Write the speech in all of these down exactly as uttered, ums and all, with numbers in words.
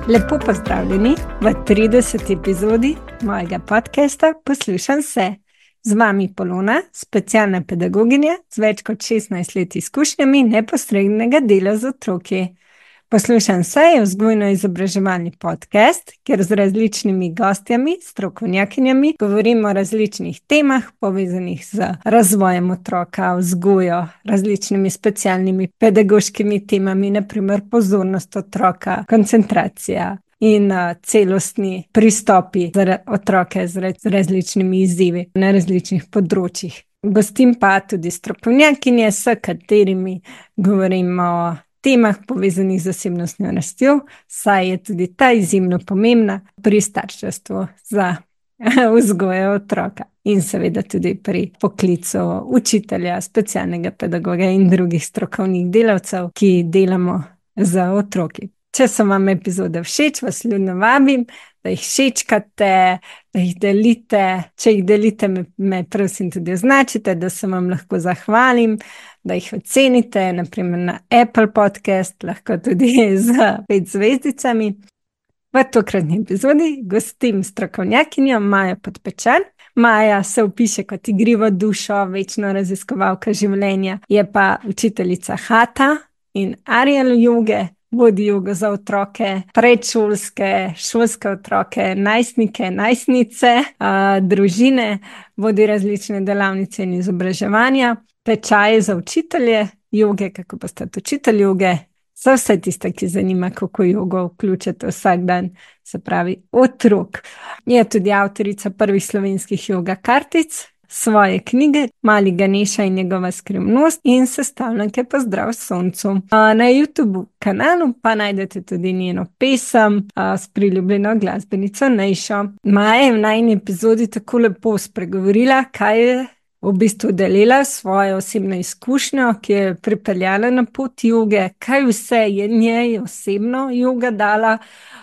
Lepo pozdravljeni v trideseti epizodi mojega podcasta Poslušam se. Z vami Polona, specialna pedagoginja z več kot šestnajst let izkušnjami neposrednega dela z otroki. Poslušam se je vzgojno-izobraževalni podcast, kjer z različnimi gostjami, strokovnjakinjami govorimo o različnih temah, povezanih z razvojem otroka, vzgojo, različnimi specialnimi pedagoškimi temami, naprimer pozornost otroka, koncentracija in uh, celostni pristopi za otroke z, raz, z različnimi izzivi na različnih področjih. Gostim pa tudi strokovnjakinje, s katerimi govorimo o temah povezanih z osebnostno rastjo, saj je tudi ta izjemno pomembna pri starševstvu za vzgojo otroka in seveda tudi pri poklicu učitelja, specialnega pedagoga in drugih strokovnih delavcev, ki delamo z otroki. Če so vam epizode všeč, vas ljudno vabim, da jih všečkate, da jih delite. Če jih delite, me, me prosim tudi označite, da se vam lahko zahvalim, da jih ocenite, naprimer na Apple Podcast, lahko tudi z pet zvezdicami. V tokratni epizodi gostim strokovnjakinjo Majo Podpečan. Maja se opiše kot igrivo dušo, večno raziskovalka življenja, je pa učiteljica Hatha in Ariel joge, vodi jogo za otroke, predšolske, šolske otroke, najstnike, najstnice, a, družine, vodi različne delavnice in izobraževanja, tečaje za učitelje joge, kako postati učitelj joge, za vse tiste, ki zanima, kako jogo vključiti vsak dan, se pravi otrok. Je tudi avtorica prvih slovenskih joga kartic, svoje knjige Mali Ganeša in njegova skrivnost in sestavljanke Pozdrav soncu. Na YouTube kanalu pa najdete tudi njeno pesem s priljubljeno glasbenico Nejšo. Maja je v najini epizodi tako lepo spregovorila, kaj je v bistvu delila svojo osebno izkušnjo, ki je pripeljala na pot joge, kaj vse je njej osebno joga dala,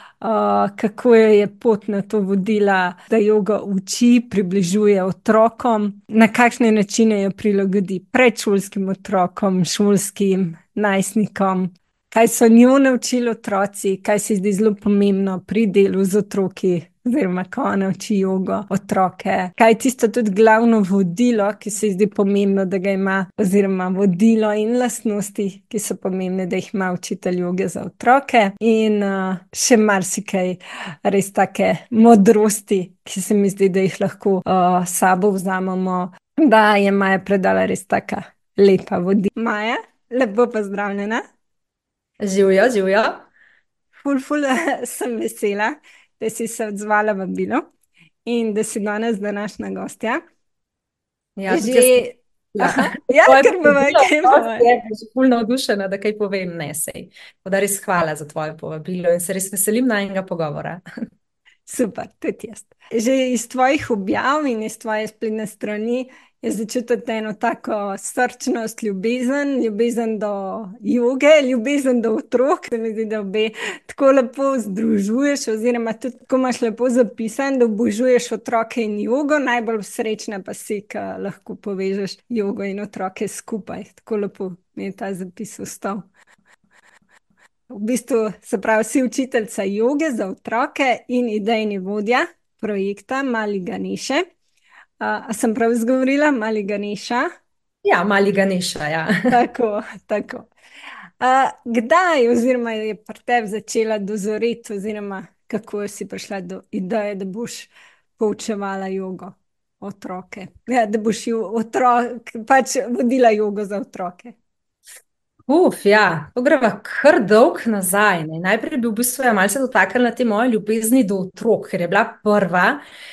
Uh, kako jo je pot na to vodila, da jogo uči, približuje otrokom, na kakšne načine jo prilagodi predšolskim otrokom, šolskim najstnikom, kaj so njo naučili otroci, kaj se zdi zelo pomembno pri delu z otroki, oziroma ko ona uči jogo otroke, kaj je tisto tudi glavno vodilo, ki se zdi pomembno, da ga ima, oziroma vodilo in lastnosti, ki so pomembne, da jih ima učitelj joge za otroke, in uh, še marsikaj res take modrosti, ki se mi zdi, da jih lahko uh, sabo vzamemo, da je Maja predala res taka lepa vodila. Maja, lepo pozdravljena. Živjo, živjo. Ful, ful, sem vesela, da si se odzvala vabilo in da si danes današnja gostja. Ja, Že... tudi jaz sem- Ja. Aha, ja, Tvoje ker bova, povabilo, ker dosti bova. je, sem že ful navdušena, da kaj povem, ne sej. Tako da res hvala za tvoje povabilo in se res veselim najinega pogovora. Super, tudi jaz. Že iz tvojih objav in iz tvoje spletne strani je začutiti eno tako srčnost, ljubezen, ljubezen do joge, ljubezen do otrok. Se mi zdi, da obe tako lepo združuješ, oziroma tudi tako imaš lepo zapisan, da obožuješ otroke in jogo, najbolj srečna pa si, ko lahko povežeš jogo in otroke skupaj. Tako lepo mi je ta zapis ostal. V bistvu, se pravi, si učiteljica joge za otroke in idejni vodja projekta Mali Ganeše. A, a sem prav izgovorila? Mali Ganeša? Ja, Mali Ganeša, ja. Tako, tako. A, kdaj oziroma je pri tebi začela dozoreti, oziroma kako si prišla do ideje, da boš poučevala jogo otroke? Ja, da boš jo otrok, pač vodila jogo za otroke. Uf, ja, to greva kar dolg nazaj. Ne. Najprej bi v bistvu ja malce dotaknila te moje ljubezni do otrok, ker je bila prva.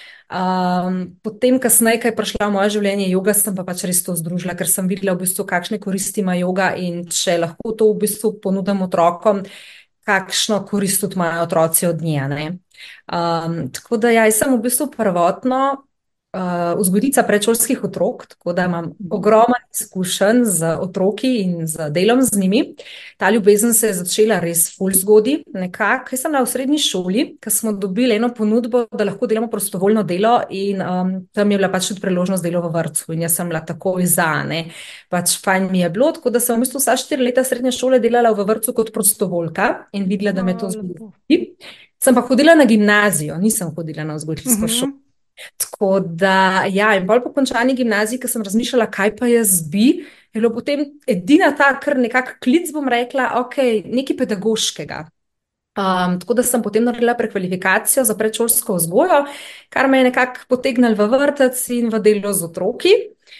Um, potem, kasneje, ko je prišla v moje življenje joga, sem pa pač res to združila, ker sem videla v bistvu, kakšne koristi ima joga in če lahko to v bistvu ponudim otrokom, kakšno korist tudi imajo otroci od nje. Ne. Um, tako da ja, jaz sem v bistvu prvotno uh, vzgojiteljica predšolskih otrok, tako da imam ogromno izkušenj z otroki in z delom z njimi. Ta ljubezen se je začela res ful zgodaj. Nekako, jaz sem bila v srednji šoli, ko smo dobili eno ponudbo, da lahko delamo prostovoljno delo in um, tam je bila pač tudi priložnost delo v vrtcu in jaz sem bila takoj za, ne. Pač fajn mi je bilo, tako da sem v bistvu vsa štiri leta srednje šole delala v vrtcu kot prostovoljka in videla, da me to zgodi. Sem pa hodila na gimnazijo, nisem hodila na vzgojiteljsko šolo. Tako da, ja, in bolj po končani gimnaziji, ko sem razmišljala, kaj pa jaz bi, je bilo potem edina ta, kar nekak klic, bom rekla, ok, nekaj pedagoškega. Um, tako da sem potem naredila prekvalifikacijo za predšolsko vzgojo, kar me je nekako potegnilo v vrtec in v delo z otroki.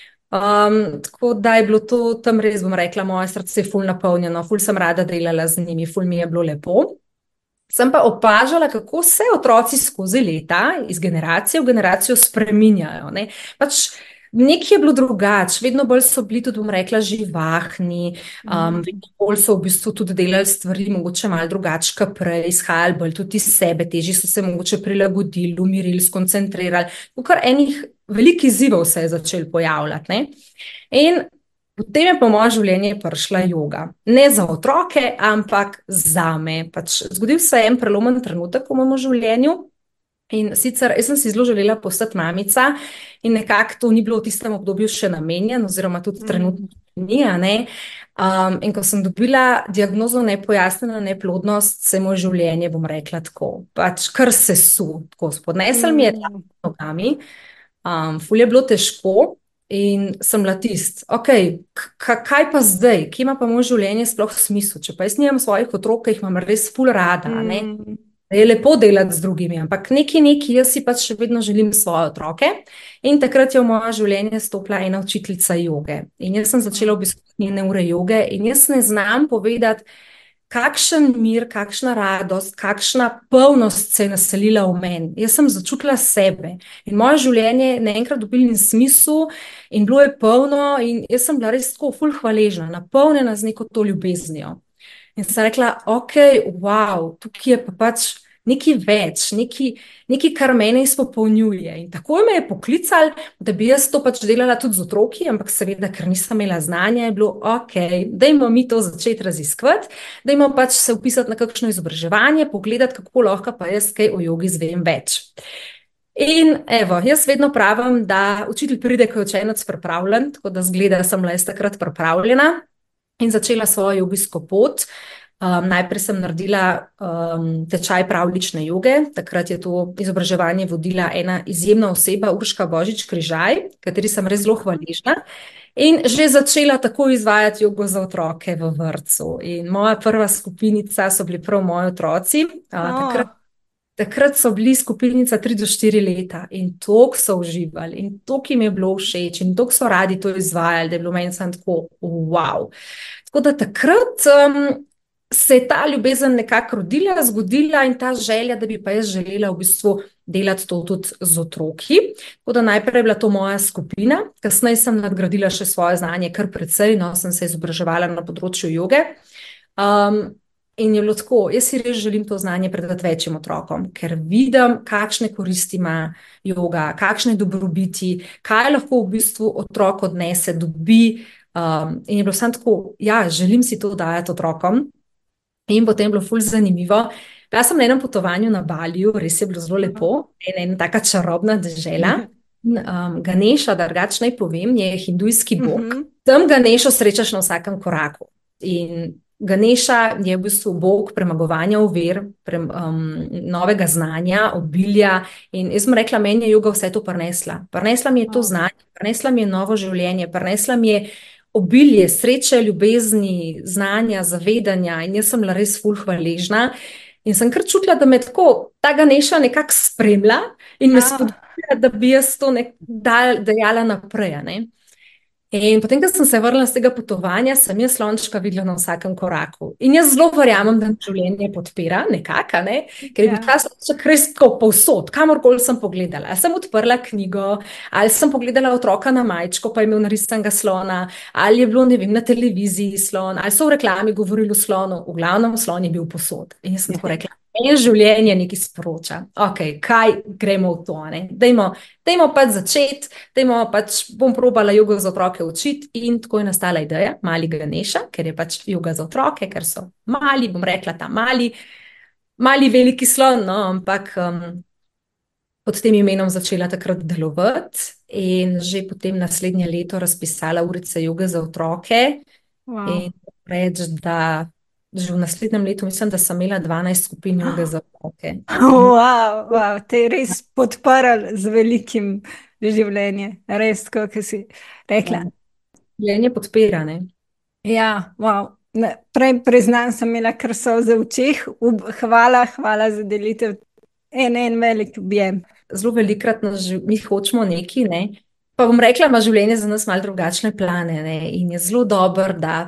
Um, tako da je bilo to tam res, bom rekla, moje srce ful napolnjeno, ful sem rada delala z njimi, ful mi je bilo lepo. Sem pa opažala, kako se otroci skozi leta, iz generacije v generacijo spreminjajo, ne. Pač nekaj je bilo drugače, vedno bolj so bili tudi, bom rekla, živahni, um, vedno bolj so v bistvu tudi delali stvari, mogoče malo drugače, kot prej, izhajali bolj tudi iz sebe, težje so se mogoče prilagodili, umirili, skoncentrirali, kar enih velikih izzivov se je začel pojavljati, ne. In potem je po moje življenje prišla joga. Ne za otroke, ampak zame. Pač zgodil se je en prelomen trenutek v mojem življenju in sicer jaz sem si zelo želela postati mamica in nekako to ni bilo v tistem obdobju še namenjeno oziroma tudi trenutno ni, a ne. Um, in ko sem dobila diagnozo nepojasnjena neplodnost, se je moje življenje, bom rekla tako, pač kar sesu, tako spodnesel mi je tam nogami, um, ful je bilo težko. In sem bila tist, ok, kaj pa zdaj, kje ima pa moje življenje sploh smisel, če pa jaz nimam svojih otrok, ki jih imam res ful rada, ne, da je lepo delati z drugimi, ampak neki neki, jaz si pač še vedno želim svoje otroke in takrat je v moje življenje stopila ena učiteljica joge in jaz sem začela obiskovati njene ure joge in jaz ne znam povedati, kakšen mir, kakšna radost, kakšna polnost se je naselila v meni. Jaz sem začutila sebe in moje življenje je naenkrat dobilo smisel in bilo je polno in jaz sem bila res tako ful hvaležna, napolnjena z neko to ljubeznijo. In sem rekla, ok, wow, tukaj je pa pač nekaj več, nekaj, nekaj, kar mene izpopolnjuje. In tako me je poklical, da bi jaz to pač delala tudi z otroki, ampak seveda, ker nisem imela znanja, je bilo ok, dajmo mi to začeti raziskovati, dajmo pač se vpisati na kakšno izobraževanje, pogledati, kako lahko pa jaz kaj o jogi izvem več. In evo, jaz vedno pravim, da učitelj pride, ko je učenec pripravljen, tako da zgleda, sem bila jaz takrat pripravljena in začela svojo jogijsko pot. Um, najprej sem naredila um, tečaj pravlične joge, takrat je to izobraževanje vodila ena izjemna oseba, Urška Božič Križaj, kateri sem res zelo hvaležna in že začela tako izvajati jogo za otroke v vrtcu. In moja prva skupinica so bili prav moji otroci, uh, oh. takrat, takrat so bili skupinica tri do štiri leta in toliko so uživali in toliko jim je bilo všeč in toliko so radi to izvajali, da je bilo meni samo tako wow. Tako da takrat um, se je ta ljubezen nekako rodila, zgodila in ta želja, da bi pa jaz želela v bistvu delati to tudi z otroki. Tako da najprej je bila to moja skupina, kasneje sem nadgradila še svoje znanje kar precej, no, sem se izobraževala na področju joge. Um, in je bilo tako, jaz si res želim to znanje predati večjim otrokom, ker vidim, kakšne koristi ima joga, kakšne dobrobiti, kaj lahko v bistvu otrok odnese, dobi. Um, in je bilo samo tako, ja, želim si to dajati otrokom. In potem je bilo ful zanimivo. Bila sem na enem potovanju na Baliju, res je bilo zelo lepo, ena, ena taka čarobna dežela. Um, Ganeša, drugače naj povem, je hindujski bog. Uh -huh. Tam Ganešo srečaš na vsakem koraku. In Ganeša je v bistvu bog premagovanja ovir, pre, um, novega znanja, obilja. In jaz sem rekla, meni je joga vse to prinesla. Prinesla mi je to znanje, prinesla mi je novo življenje, prinesla mi je obilje, sreče, ljubezni, znanja, zavedanja in jaz sem bila res ful hvaležna in sem kar čutila, da me tako ta Ganeša nekako spremlja in me spodbuja, da bi jaz to nek dajala naprej, ne. In potem, ko sem se vrnila z tega potovanja, sem jaz slončka videla na vsakem koraku. In jaz zelo verjamem, da življenje podpira nekako, ne? Ker je bil ta slonček res tako povsod, kamorkoli sem pogledala. Ali sem odprla knjigo, ali sem pogledala otroka na majčko, pa je imel narisanega slona, ali je bilo, ne vem, na televiziji slon, ali so v reklami govorili o slonu, v glavnem slon je bil povsod. In jaz sem tako rekla, In življenje nekaj sporoča. Ok, kaj gremo v to? ne? Dajmo, dajmo pač začeti, dajmo pač bom probala jogo za otroke učiti in tako je nastala ideja Mali Ganeša, ker je pač joga za otroke, ker so mali, bom rekla ta mali, mali veliki slon, no, ampak um, pod tem imenom začela takrat delovati in že potem naslednje leto razpisala urice joge za otroke Wow. in reči, da že v naslednjem letu mislim, da sem imela dvanajst skupin joge za otroke. Wow, wow, te je res podprl z velikim življenjem, res, kot si rekla. Življenje podpira, ne? Ja, wow. Ne, prej priznam, sem imela kar solze v očeh. Ub- Hvala, hvala za delitev. En, en velik objem. Zelo velikrat nas živ- mi hočemo neki, ne? Pa bom rekla, ima življenje za nas malo drugačne plane, ne? In je zelo dobro, da,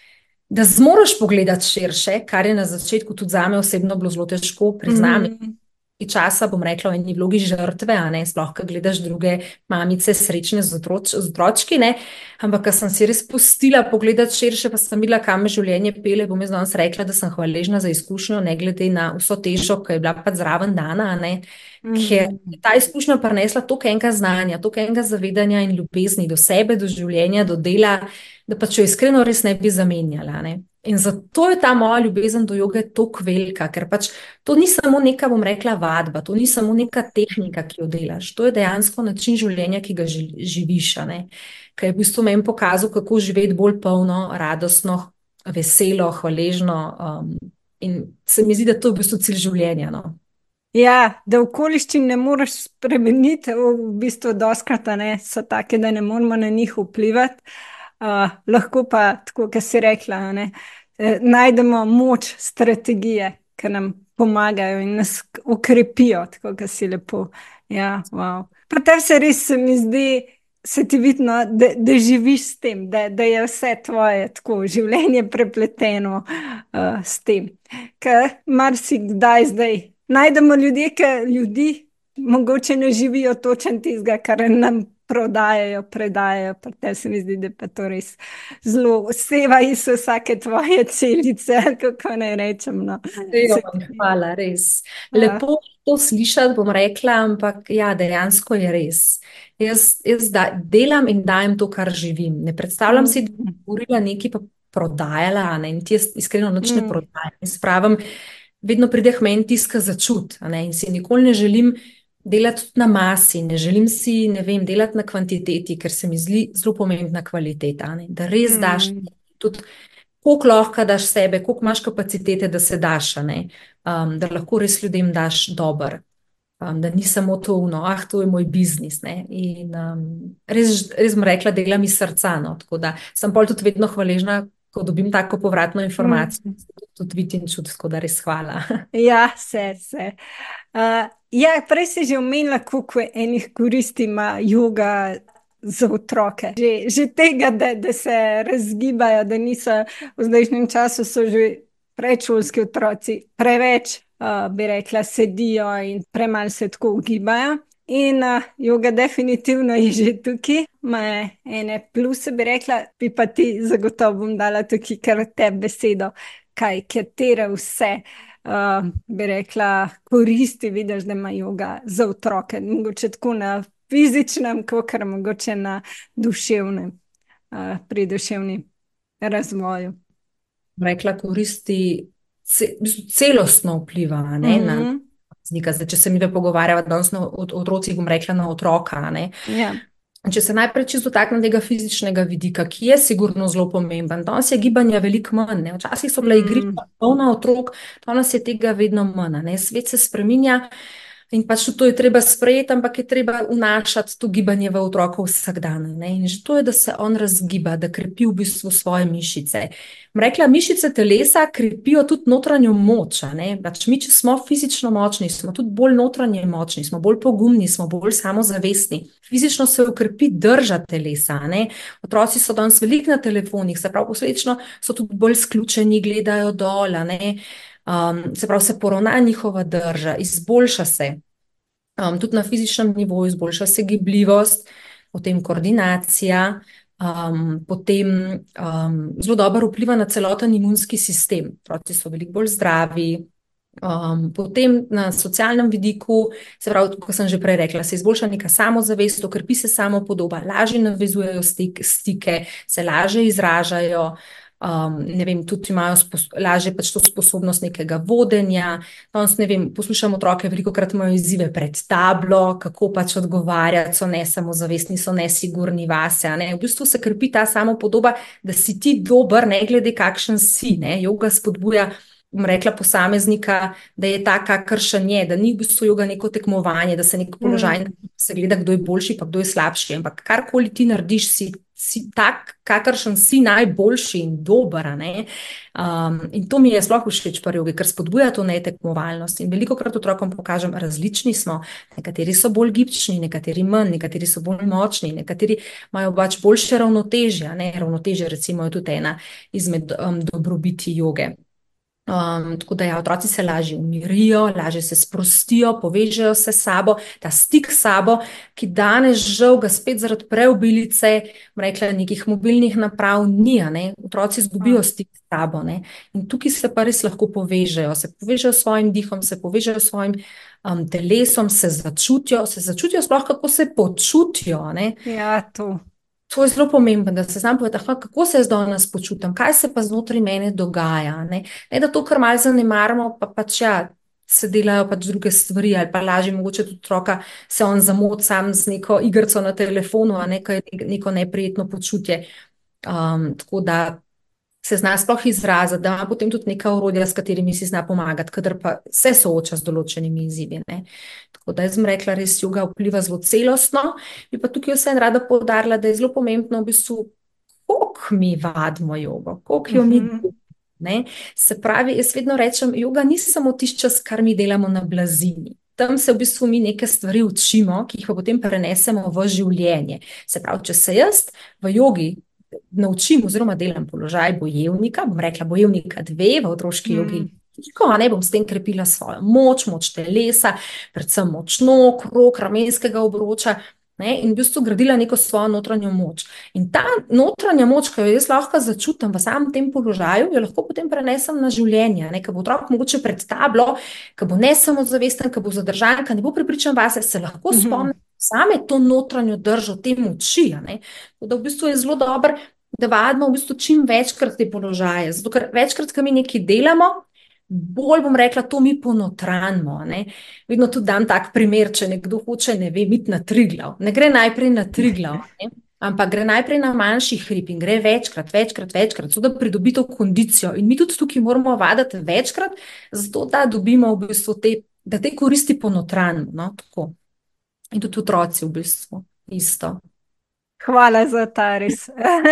da zmoriš pogledati širše, kar je na začetku tudi zame osebno bilo zelo težko, priznam. Mm, Časa, bom rekla, v eni vlogi žrtve, a ne, sploh, ko gledaš druge mamice srečne z, otroč, z otročki, ne, ampak, ko sem si res pustila pogledati širše, pa sem videla, kam me življenje pele, bom jaz danes rekla, da sem hvaležna za izkušnjo, ne glede na vso težo, ki je bila pa zraven dana, a ne, ker mm. je ta izkušnja prinesla toliko enega znanja, toliko enega zavedanja in ljubezni do sebe, do življenja, do dela, da pa če jo iskreno res ne bi zamenjala, ne. In zato je ta moja ljubezen do joge tako velika, ker pač to ni samo neka, bom rekla, vadba, to ni samo neka tehnika, ki jo delaš, to je dejansko način življenja, ki ga ži- živiš, a ne. Ker je v bistvu meni pokazal, kako živeti bolj polno, radostno, veselo, hvaležno. Um, in se mi zdi, da to je v bistvu cilj življenja. No. Ja, da okoliščin ne moreš spremeniti, v bistvu doskrat a ne, so take, da ne moremo na njih vplivati. Uh, lahko pa, tako kot si rekla, a ne, eh, najdemo moč strategije, ki nam pomagajo in nas k- okrepijo, tako kot si lepo. Ja, wow. Pa te se res se mi zdi, se ti vidno, da, da živiš s tem, da, da je vse tvoje tako življenje prepleteno uh, s tem. Ker marsikdaj zdaj najdemo ljudje, ki ljudi mogoče ne živijo točno tistega, kar nam prodajajo, predajajo. Pa te se mi zdi, da pa to res zelo seva iz vsake tvoje celice, ali kako naj rečem. No. Ejo, Se ti- hvala, res. Ja. Lepo je to slišati, bom rekla, ampak ja, dejansko je res. Jaz, jaz da, delam in dajem to, kar živim. Ne predstavljam si, da bi Mm, govorila nekaj, pa prodajala, a ne, in ti jaz iskreno nič ne mm, prodajam. Jaz pravim, vedno pride k meni tiska začut, a ne, in si nikoli ne želim delati tudi na masi, ne želim si, ne vem, delati na kvantiteti, ker se mi zdi zelo pomembna kvaliteta, a ne, da res daš mm, tudi koliko lahko daš sebe, koliko imaš kapacitete, da se daš, a ne, um, da lahko res ljudem daš dober, um, da ni samo to, no, ah, to je moj biznis, ne, in um, res, res bom rekla, delam iz srca, no, tako da sem pol tudi vedno hvaležna, ko dobim tako povratno informacijo, mm. tudi vidim čut, tako da res hvala. Ja, se, se. Uh, ja, prej si že omenila, koliko je enih koristi ima joga za otroke. Že, že tega, da, da se razgibajo, da niso v zdajšnjem času, so že predšolski otroci preveč, uh, bi rekla, sedijo in premalo se tako ugibajo. In uh, joga definitivno je že tukaj, ima ene pluse, bi rekla, bi pa ti zagotovo bom dala tukaj kar te besedo, kaj, katere vse uh, bi rekla, koristi vidiš, da ima joga za otroke. Mogoče tako na fizičnem, kot mogoče na duševnem, uh, pri duševnem razvoju. Rekla, koristi ce, v bistvu celostno vpliva, a ne, na Mhm. posameznika. Zdaj, če se mi dve pogovarjava danes na- o o otrocih, bom rekla na otroka, a ne. Ja. Če se najprej čisto dotaknem tega fizičnega vidika, ki je sigurno zelo pomemben, danes je gibanja veliko manj, ne. Včasih so bila Mm. igrišča polna otrok, danes je tega vedno manj, a ne. Svet se spreminja in pač tudi to je treba sprejeti, ampak je treba vnašati to gibanje v otrokov vsak dan, ne. In že to je, da se on razgiba, da krepi v bistvu svoje mišice. Bom rekla, mišice telesa krepijo tudi notranjo moč, a ne. Pač mi, če smo fizično močni, smo tudi bolj notranje močni, smo bolj pogumni, smo bolj samozavestni. Fizično se ukrepi drža telesa, a ne. Otroci so danes veliko na telefonih, se pravi, posledično so tudi bolj sključeni, gledajo dol, a ne. Um, se pravi, se poravna njihova drža, izboljša se. Um, tudi na fizičnem nivoju izboljša se gibljivost, potem koordinacija, um, potem um, zelo dobro vpliva na celoten imunski sistem. Otroci so veliko bolj zdravi, Um, potem na socialnem vidiku, se pravi, kot sem že prej rekla, se izboljša neka samozavest, okrepi se samopodoba, lažje navezujejo stik, stike, se lažje izražajo, um, ne vem, tudi imajo spos, lažje pač to sposobnost nekega vodenja. Danes, ne vem, poslušam otroke, veliko krat imajo izzive pred tablo, kako pač odgovarjati, so nesamozavestni, so nesigurni vase. Ne? V bistvu se krepi ta samopodoba, da si ti dober, ne glede kakšen si. Ne? Joga spodbuja, bom rekla, posameznika, da je ta, kakršen je, da ni v bistvu joga neko tekmovanje, da se nek položaj, Mm. se gleda, kdo je boljši, pa kdo je slabši. Ampak karkoli ti narediš, si, si tak, kakršen si najboljši in dober. Um, in to mi je sploh všeč pri jogi, ker spodbuja to netekmovalnost. In veliko krat otrokom pokažem, različni smo. Nekateri so bolj gibčni, nekateri manj, nekateri so bolj močni, nekateri imajo pač boljše ravnotežje. Ne? Ravnotežje, recimo, je tudi ena izmed um, dobrobiti joge. Um, tako da ja, otroci se lažje umirijo, lažje se sprostijo, povežejo se s sabo, ta stik s sabo, ki danes žal ga spet zaradi preobilice, rekla, nekih mobilnih naprav ni, ne? Otroci izgubijo stik s sabo, ne? In tukaj se pa res lahko povežejo, se povežejo s svojim dihom, se povežejo s svojim um, telesom, se začutijo, se začutijo sploh, kako se počutijo, ne? Ja, to. To je zelo pomembno, da se znam povedati, kako se jaz danes počutim, kaj se pa znotraj mene dogaja. Ne, ne da to kar malo zanemarimo, pa pač ja, se delajo pač druge stvari, ali pa lažje mogoče tudi otroka se on zamot sam z neko igrico na telefonu, a ne, kaj je neko neprijetno počutje. Um, tako da se zna sploh izraziti, da ima potem tudi neka orodja, s katerimi si zna pomagati, kadar pa se sooča z določenimi izzivi. Ne. Tako da jaz sem rekla, res joga vpliva zelo celostno. Bi pa tukaj vse rada poudarila, da je zelo pomembno v bistvu, koliko mi vadimo jogo, koliko jo mi Mhm. ne. Se pravi, jaz vedno rečem, joga ni samo tisti čas, kar mi delamo na blazini. Tam se v bistvu mi neke stvari učimo, ki jih pa potem prenesemo v življenje. Se pravi, če se jaz v jogi naučim oziroma delam položaj bojevnika, bom rekla bojevnika dve v otroški jogi, Mm. ne bom s tem krepila svojo moč, moč telesa, predvsem moč nog, rok, ramenskega obroča, ne, in v bistvu gradila neko svojo notranjo moč. In ta notranja moč, ki jo jaz lahko začutim v samem tem položaju, jo lahko potem prenesem na življenje, ne, ko bo otrok mogoče pred tablo, ko bo nesamozavesten, ko bo zadržan, ko ne bo prepričan vase, se lahko spomni same to notranjo držo, te moči. Da v bistvu je zelo dobro, da vadimo v bistvu čim večkrat te položaje. Zato, ker večkrat, ko mi nekaj delamo, bolj bom rekla, to mi ponotranimo. Ne? Vedno tudi dam tak primer, če nekdo hoče, ne ve, iti na Triglav. Ne gre najprej na Triglav, ne? Ampak gre najprej na manjši hrib in gre večkrat, večkrat, večkrat, zato da pridobi to kondicijo. In mi tudi tukaj moramo vaditi večkrat, zato da dobimo v bistvu te, da te koristi ponotranimo. No? Tako. In tudi otroci v bistvu isto. Hvala za ta res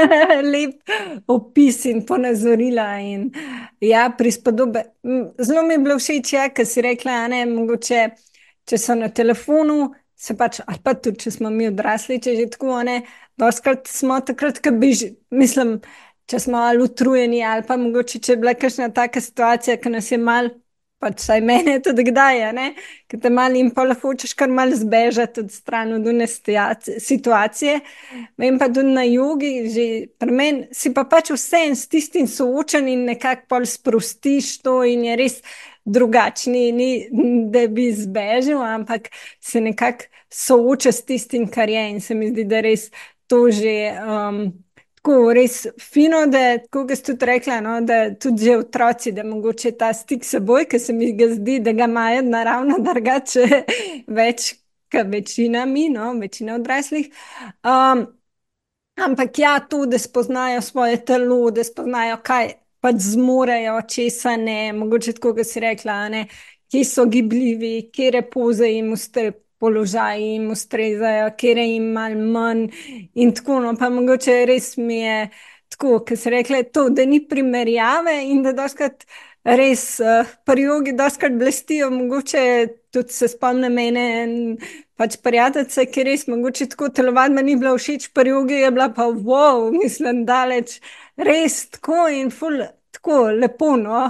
lep opis in ponazorila. In, ja, prispodobe. M, Zelo mi je bilo všeč, ja, ker si rekla, ne, mogoče, če so na telefonu, se pač, ali pa tudi, če smo mi odrasli, če že tako, ne, doskrat smo takrat, ko bi, že- mislim, če smo ali utrujeni, ali pa mogoče, če je bila kakšna taka situacija, ki nas je mal, pač saj mene tudi kdaj, a ne, ki te mal in pa lahko hočeš kar mal zbežati od stran od une stiac- situacije. Vem pa tudi na jogi, že pri meni si pa pač vse s tistim soočen in nekako pol sprostiš to in je res drugačni, ni, da bi zbežal, ampak se nekako sooča s tistim, kar je in se mi zdi, da res to že um, tako res fino, da, tako kot ste tudi rekla, no, da tudi že otroci, da mogoče ta stik s seboj, ki se mi ga zdi, da ga imajo naravno drugače več, kot večina mi, no, večina odraslih. Um, ampak ja, to, da spoznajo svoje telo, da spoznajo, kaj pač zmorejo, česa ne, mogoče tako, kot si rekla, a ne, kje so gibljivi, kje poze jim ustre, položaji jim ustrezajo, kje jim mal manj in tako, no, pa mogoče res mi je tako, ker si rekla, to, da ni primerjave in da doskrat res uh, pri jogi doskrat blestijo, mogoče tudi se spomnim mene en pač prijateljice, ki res mogoče tako telovadba ni bila všeč pri jogi, je bila pa wow, mislim, daleč, res tako in ful, tako lepo, no.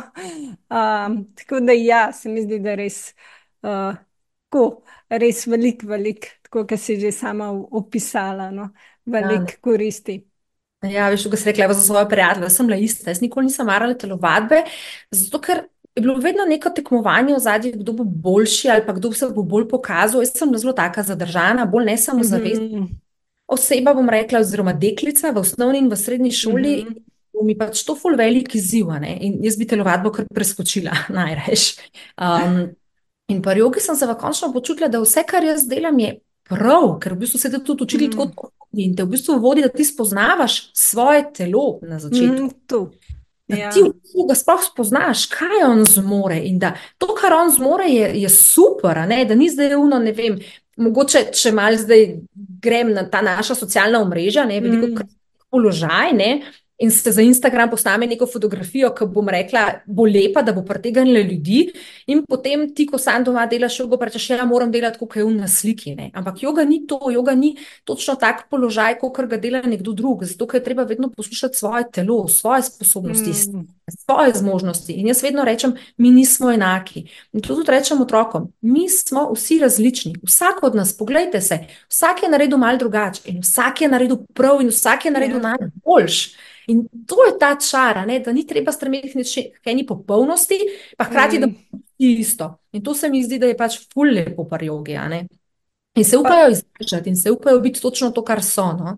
Um, tako da ja, se mi zdi, da res uh, tako, res velik, velik, tako kot si že sama opisala, no, Ja, velik koristi. Ja, veš, ko si rekla, za svojo prijatelja, sem bila ista. Jaz nikoli nisem marala telovadbe, zato ker je bilo vedno neko tekmovanje v zadnji, kdo bo boljši ali pa kdo se bo bolj pokazal. Jaz sem zelo taka zadržana, bolj ne samo zavest. Mhm. Oseba, bom rekla, oziroma deklica v osnovni in v srednji šoli, Mhm. bo mi pač to ful velik izziv, a ne, in jaz bi telovadbo kar preskočila, najrajš. Um, in pri jogi sem se v končno počutila, da vse, kar jaz delam, je prav, ker v bistvu se te tudi učili tako Mhm. tako in te v bistvu vodi, da ti spoznavaš svoje telo na začetku. Mhm. Tu. Da Ja. ti v bistvu ga sploh spoznaš, kaj on zmore in da to, kar on zmore, je, je super, a ne, da ni zdaj uno, ne vem, mogoče, če mal zdaj grem na ta naša socialna omrežja, ne, veliko Mhm. krat položaj, ne, in se za Instagram postane neko fotografijo, ki bom rekla, bo lepa, da bo pritegnila ljudi, in potem ti, ko sam doma delaš jogo, rečeš, ja, moram delati, kot je na sliki, ne. Ampak joga ni to, joga ni točno tak položaj, kot ga dela nekdo drug, zato ker je treba vedno poslušati svoje telo, svoje sposobnosti, Mhm. svoje zmožnosti. In jaz vedno rečem, mi nismo enaki. In to tudi rečem otrokom, mi smo vsi različni, vsak od nas, poglejte se, vsak je naredil malo drugače in vsak je naredil prav in vsak je naredil Ja. najboljš. In to je ta čara, ne, da ni treba stremeti k eni popolnosti, pa hkrati, da Mhm. bo isto. In to se mi zdi, da je pač ful lepo pri jogi, a ne. In se Pa, upajo izražati in se upajo biti točno to, kar so, no.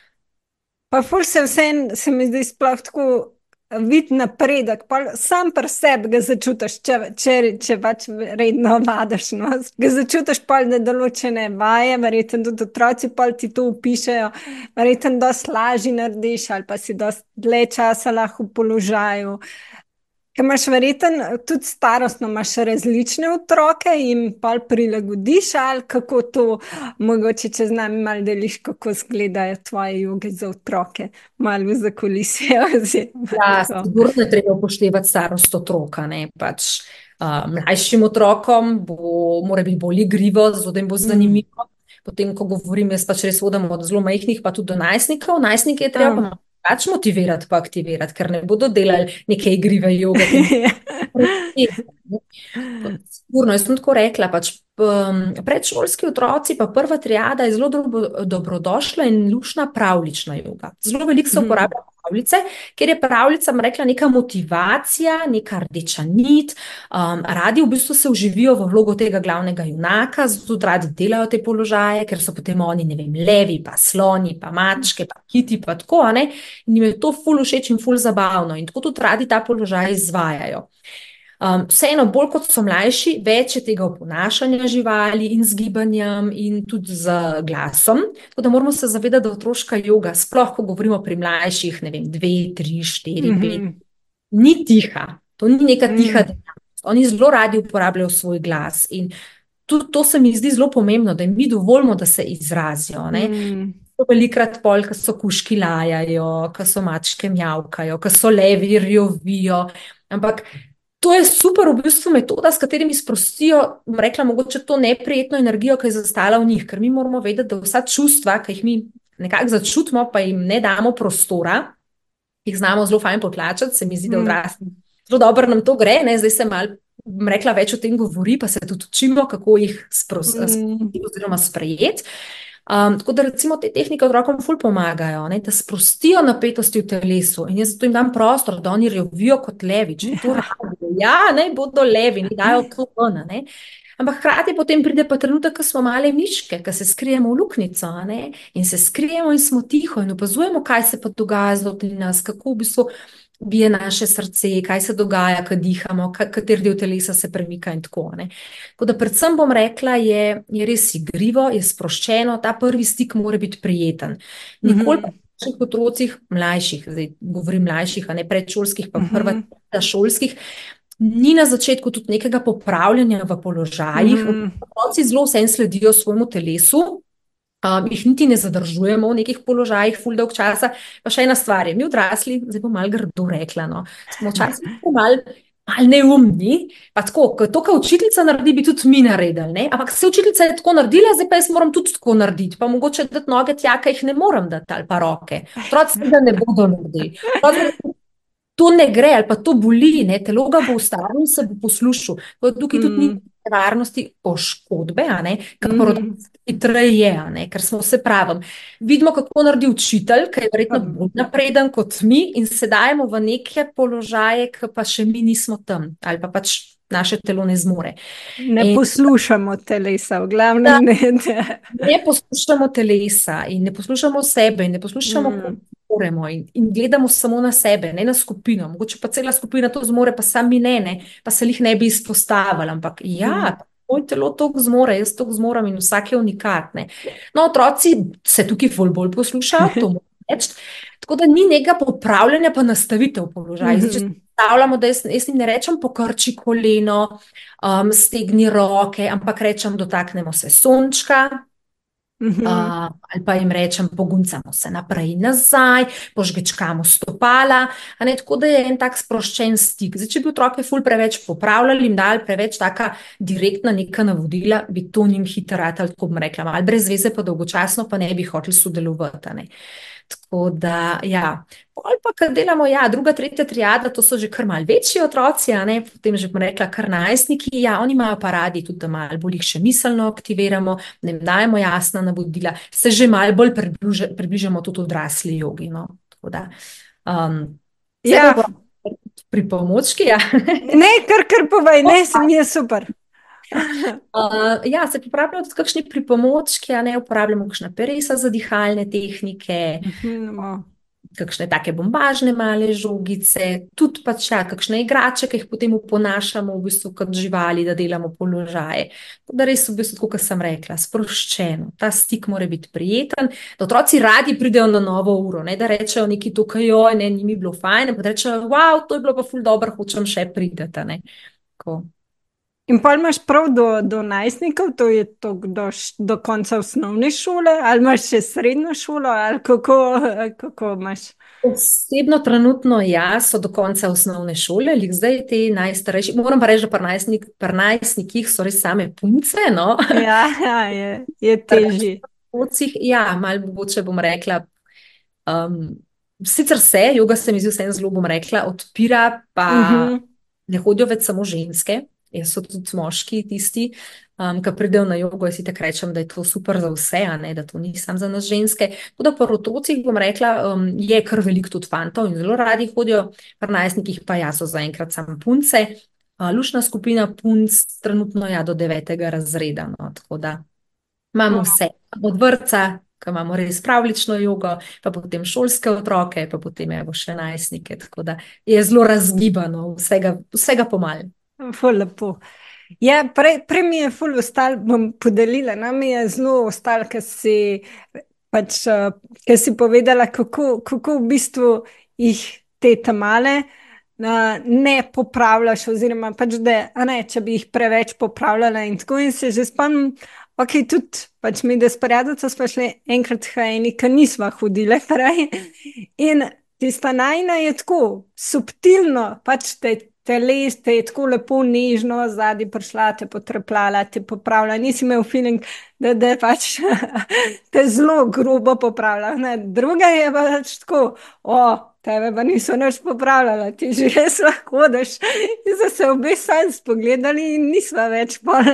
pa ful se vsem, se mi zdi sploh tako vidi napredek, pa sam pri sebi ga začutiš, če, če, če pač redno vadiš, no, ga začutiš pa, da določene vaje, verjetno tudi otroci pa ti to upišejo, verjetno dosti lažje narediš ali pa si dosti dlje časa lahko v položaju. Ker imaš verjetno tudi starostno, imaš različne otroke in pa prilagodiš, ali kako to, mogoče če z nami malo deliš, kako izgledajo tvoje joge za otroke, malo za kulisije. Ja, sigurno je treba upoštevati starost otroka, ne, pač uh, mlajšim otrokom bo, mora biti bolj igrivo, zato da jim bo zanimivo. Potem, ko govorim, jaz pač res vodim od zelo majhnih pa tudi do najstnikov, najstnike je treba pa pač motivirati pa aktivirati, ker ne bodo delali neke igrive joge. Sigurno, jaz sem tako rekla, pač um, predšolski otroci pa prva triada je zelo dobro, dobrodošla in lušna pravljična joga. Zelo veliko se uporablja pravljice, ker je pravljica, rekla, neka motivacija, neka rdeča nit, um, radi v bistvu se vživijo v vlogo tega glavnega junaka, zato tudi radi delajo te položaje, ker so potem oni, ne vem, levi, pa sloni, pa mačke, pa kiti, pa tako, a ne, in jim je to ful všeč in ful zabavno in tako tudi radi ta položaj izvajajo. Um, vseeno, bolj kot so mlajši, več je tega oponašanja živali in z gibanjem in tudi z glasom. Tako da moramo se zavedati, da otroška joga, sploh ko govorimo pri mlajših, ne vem, dve, tri, štiri, pet, ni tiha. To ni neka tiha dejavnost. Oni zelo radi uporabljajo svoj glas in tudi to se mi zdi zelo pomembno, da jim mi dovolimo, da se izrazijo, ne. Velikrat pol, ko so kužki lajajo, ko so mačke mjavkajo, ko so levi rjovijo, ampak to je super v bistvu metoda, s katerimi sprostijo, bom rekla, mogoče to neprijetno energijo, ki je zastala v njih, ker mi moramo vedeti, da vsa čustva, ki jih mi nekako začutimo, pa jim ne damo prostora, jih znamo zelo fajn potlačati, se mi zdi, da odrasli. Zelo dobro nam to gre, ne, zdaj se malo, bom rekla, več o tem govori, pa se tudi učimo, kako jih sprostiti oziroma sprejeti. Um, tako da recimo te tehnike otrokom ful pomagajo, ne, da sprostijo napetosti v telesu in jaz zato jim dam prostor, da oni rjovijo kot levi, če to rabijo. Ja, ne bodo levi, ne dajo to ven, ne. Ampak hkrati potem pride pa trenutek, ko smo male miške, ko se skrijemo v luknjico, ne, in se skrijemo in smo tiho in opazujemo, kaj se pa dogaja znotraj nas, kako v bistvu bije naše srce, kaj se dogaja, ko dihamo, kateri del telesa se premika in tako, ne. Tako da predvsem bom rekla, je, je res igrivo, je sproščeno, ta prvi stik mora biti prijeten. Nikoli pa v naših otrocih, mlajših, zdaj govorim mlajših, a ne predšolskih, pa prva šolskih, ni na začetku tudi nekega popravljanja v položajih, otroci zelo vsem sledijo svojemu telesu, Um, jih niti ne zadržujemo v nekih položajih ful dolg časa, pa še ena stvar je, mi odrasli, zdaj bom malo grdo rekla, no, smo včasih malo mal neumni, pa tako, to, kar učiteljica naredi, bi tudi mi naredili, ne, ampak se učiteljica je tako naredila, zdaj pa jaz moram tudi tako narediti, pa mogoče dati noge tja, ki jih ne moram dati, ali pa roke, otroci tega ne bodo naredili. to ne gre, ali pa to boli, ne, telo ga bo ustavil in se bo poslušal. Tako da tukaj tudi ni Mm, nevarnosti poškodbe, a ne, kar morda mhm. hitreje je, a ne, ker smo se pravim. Vidimo, kako naredi učitelj, ki je verjetno Pa bolj napreden kot mi in se dajemo v neke položaje, ki pa še mi nismo tam, ali pa pač naše telo ne zmore. ne In poslušamo telesa, v da glavnem ne. Da. ne poslušamo telesa in ne poslušamo sebe in ne poslušamo, kako Mm, zmoremo in, in gledamo samo na sebe, ne na skupino. Mogoče pa cela skupina to zmore, pa sami ne, ne, pa se jih ne bi izpostavili. Ampak ja, mm, moj telo to zmore, jaz to zmorem in vsak je unikatne. No, otroci se tukaj bolj, bolj poslušajo, to moram reči. Tako da ni nekega popravljanja, pa nastavitev položaja. Zdaj, če se mhm, predstavljamo, da jaz, jaz jim ne rečem pokrči koleno, um, stegni roke, ampak rečem, dotaknemo se sončka. mhm. Uh, ali pa jim rečem, poguncamo se naprej in nazaj, požgečkamo stopala, a ne, tako da je en tak sproščen stik. Zdaj, če bi otroke ful preveč popravljali, jim dali preveč taka direktna neka navodila, bi to njim hitro ratalo, tako bom rekla, malo brez veze, pa dolgočasno, pa ne bi hoteli sodelovati, a ne. Tako da, ja. Pol pa, kar delamo, ja, druga, tretja triada, to so že kar mal večji otroci, a ne, potem že bom rekla kar najstniki, ja, oni imajo pa radi tudi, da malo bolj jih še miselno aktiviramo, da jim dajemo jasna navodila, se že malo bolj približa, približamo tudi odrasli jogi, no, tako da, um, se pa Ja, uporabljamo pri pomočki, ja. ne, kar kar povej, ne, se mi je super. Uh, ja, se pripravljajo tudi kakšni pripomočki, a ne uporabljamo kakšna peresa za dihalne tehnike, Mhm, kakšne take bombažne male žogice, tudi pač ja, kakšne igrače, ki jih potem uponašamo v bistvu kot živali, da delamo položaje. Tako da res v bistvu, tako kot sem rekla, sproščeno. Ta stik mora biti prijeten, da otroci radi pridejo na novo uro, ne da rečejo neki tukaj, joj, ne, ni mi bilo fajn, pa da rečejo, wow, to je bilo pa ful dobro, hočem še prideti, a ne. Tako. in pa imaš prav do, do najstnikov, to je to do, š- do konca osnovne šole, ali imaš še srednjo šolo, ali kako, kako imaš? Osebno, trenutno, ja, so do konca osnovne šole, ali zdaj ti najstarejši. Moram pa reči, da pri najstnik, pri najstnikih so res same punce, no. Ja, ja, je, je Pri težje. otrocih, ja, malo mogoče bom rekla. Um, sicer se, joga se mi zdi vseeno zelo, bom rekla, odpira, pa Mhm. ne hodijo več samo ženske, jaz so tudi moški tisti, um, ki pridejo na jogo, jaz si tako rečem, da je to super za vse, a ne, da to ni samo za nas ženske. Tako da pri otrocih, bom rekla, um, je kar veliko tudi fantov in zelo radi hodijo, pri najstnikih pa ja, so zaenkrat samo punce. Uh, lušna skupina punc trenutno ja do devetega razreda, no, tako da imamo vse, od vrtca, ki imamo res pravlično jogo, pa potem šolske otroke, pa potem evo še najstnike, tako da je zelo razgibano, vsega, vsega pomal. Ful lepo. Ja, prej, prej mi je ful ostal, bom podelila, nam je zelo ostal, ker si, pač, eh, ker si povedala, kako, kako v bistvu jih te tamale eh, ne popravljaš, oziroma pač, da, a ne, če bi jih preveč popravljala in tako in se že spomnim, ok, tudi, pač mi, da spredajca smo šli enkrat hajni, ker nisva hodile kraj in tista najna je tako subtilno, pač te teles, te je tako lepo nežno zadnji prišla, te potrpljala, te popravlja. Nisi imel feeling, da, da je pač te zelo grobo popravlja. Ne? Druga je pač tako, o, tebe pa niso nič popravljala, ti že res lahko hodeš. In so se obe sami spogledali in nisva več pol.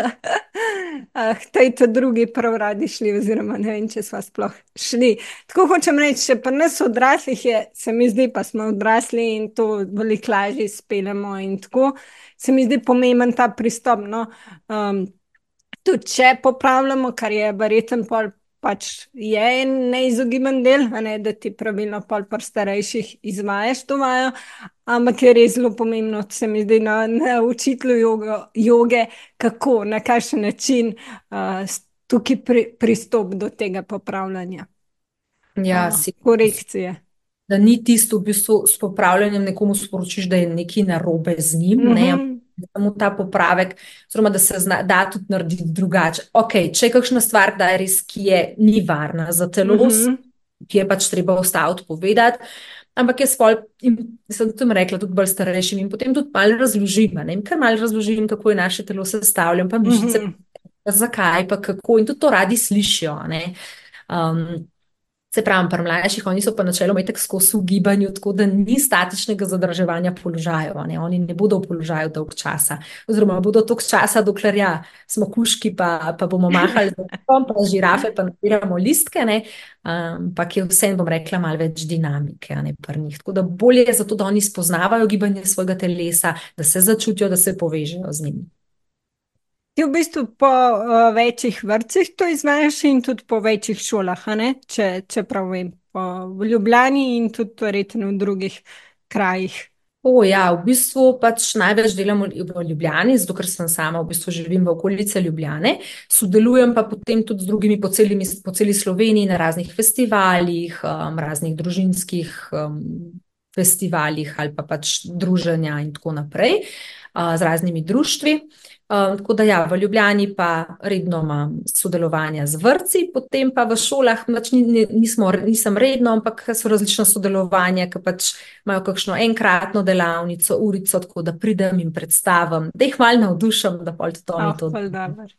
Ah, tej to drugi prav radi šli, oziroma ne vem, če sva sploh šli. Tako hočem reči, če pa nas odraslih je, se mi zdi, pa smo odrasli in to veliko lažje speljamo in tako, se mi zdi pomemben ta pristop. No? Um, tudi če popravljamo, kar je verjeten pol, pač je en neizogiben del, a ne, da ti pravilno pol pri starejših izvajaš to vajo, ampak je res zelo pomembno, se mi zdi, na, na učitelju jogo, joge, kako, na kakšen način uh, tukaj pri, pristop do tega popravljanja, Ja, uh, si, korekcije. da ni tisto v bistvu s popravljanjem nekomu sporočiš, da je nekaj narobe z njim, ne, ampak Mhm, samo ta popravek, oziroma da se zna, da tudi narediti drugače. Ok, če je kakšna stvar, da je res, ki je ni varna za telo, mhm, ki je pač treba ustaviti, povedati. Ampak jaz pol, in sem tudi rekla, tudi bolj starejšim in potem tudi malo razložim, a ne, in kar malo razložim, kako je naše telo sestavljeno, pa mišice, mhm. pa zakaj, pa kako, in tudi to radi slišijo, a ne. Um, Se pravi, pri mlajših, oni so pa načeloma itak skozi v gibanju, tako da ni statičnega zadrževanja položajev. Ne? Oni ne bodo v položaju dolg časa. Oziroma, bodo toliko časa, dokler ja, smo kužki, pa, pa bomo mahali z rokom, pa žirafe, pa nabiramo listke, ampak um, je vse, bom rekla, malo več dinamike, ne pri njih. Tako da bolje je zato, da oni spoznavajo gibanje svojega telesa, da se začutijo, da se povežejo z njim. Ti v bistvu po uh, večjih vrtcih to izvajaš in tudi po večjih šolah, če, če prav vem, po, v Ljubljani in tudi verjetno v drugih krajih. O, ja, v bistvu pač največ delam v Ljubljani, zato ker sem sama v bistvu živim v okolici Ljubljane, sodelujem pa potem tudi z drugimi po, celimi, po celi Sloveniji na raznih festivalih, um, raznih družinskih um, festivalih ali pa pač druženja in tako naprej, uh, z raznimi društvi. Uh, tako da ja, v Ljubljani pa redno imam sodelovanja z vrtci, potem pa v šolah pač ni, nismo, nisem redno, ampak so različna sodelovanja, ki pač imajo kakšno enkratno delavnico, urico, tako da pridem in predstavim, da jih malo navdušam, da pol to oni to dobijo.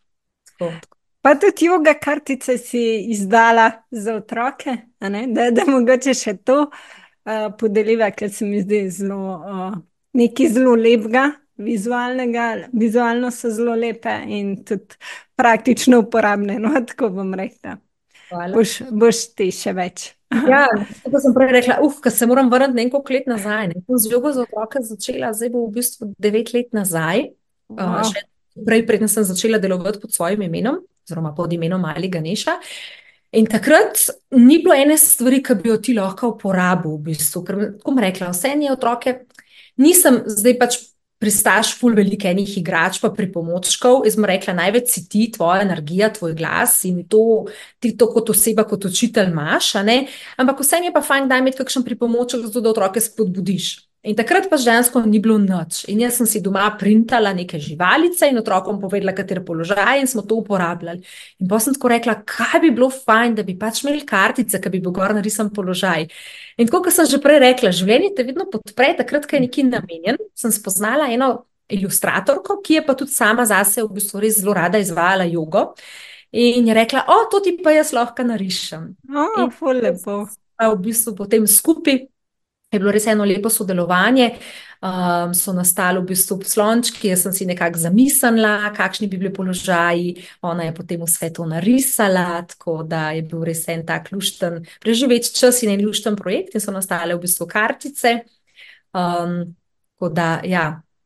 Pa tudi joga kartice si izdala za otroke, da, da mogoče še to uh, podeliva, ker se mi zdi zelo, uh, nekaj zelo lepega. Vizualnega, vizualno so zelo lepe in tudi praktično uporabne, no, tako bom rekla. Boš, boš ti še več. Ja, tako sem prej rekla, uf, ko se moram vrniti nekaj let nazaj. Ne. Sem z jogo za otroke začela, zdaj bo v bistvu devet let nazaj. Wow. Uh, še prej, predtem sem začela delovati pod svojim imenom, oziroma pod imenom Mali Ganeša. In takrat ni bilo ene stvari, ki bi jo ti lahko uporabil v bistvu. Ker, tako bom rekla, vse ene otroke, nisem zdaj pač pristaš ful veliko enih igrač pa pripomočkov, jaz bom rekla, največ si ti, tvoja energija, tvoj glas in to, ti to kot oseba, kot učitelj imaš, a ne? Ampak vse je pa fajn, da imeti kakšen pripomoček, zato da otroke spodbudiš. In takrat pa žensko ni bilo nič. In jaz sem si doma printala neke živalice in otrokom povedala, katere položaje in smo to uporabljali. In pa sem tako rekla, kaj bi bilo fajn, da bi pač imeli kartice, ki bi bil gor narisan položaj. In tako, kot sem že prej rekla, življenje te vedno podpre, takrat, ko je nekaj namenjen, sem spoznala eno ilustratorko, ki je pa tudi sama zase v bistvu res zelo rada izvajala jogo. In je rekla, o, to ti pa jaz lahko narišem. O, ful lepo. V bistvu potem skupaj je bilo res eno lepo sodelovanje, um, so nastali v bistvu slončki, jaz sem si nekako zamislila, kakšni bi bili položaji, ona je potem vse to narisala, tako da je bil res en tak lušten, preživeč čas in en lušten projekt in so nastale v bistvu kartice, um, tako da ja,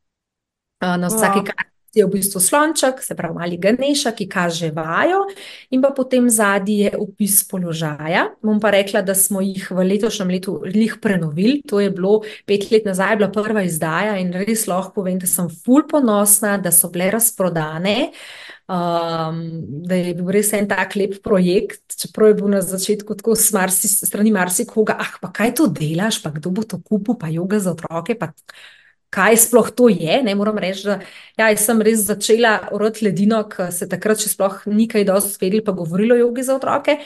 na vsaki kartici je v bistvu slonček, se pravi Mali Ganeša, ki kaže vajo in pa potem zadnji je opis položaja. Bom pa rekla, da smo jih v letošnjem letu lih prenovili, to je bilo pet let nazaj, bila prva izdaja in res lahko povem, da sem ful ponosna, da so bile razprodane, um, da je bil res en tak lep projekt, čeprav je bil na začetku tako s marsi, strani marsikoga, ah, pa kaj to delaš, pa kdo bo to kupil, pa joga za otroke, pa kaj sploh to je, ne moram reči, da ja, jaz sem res začela orati ledino, ker se takrat še sploh ni kaj dosti vedeli, pa govorilo o jogi za otroke,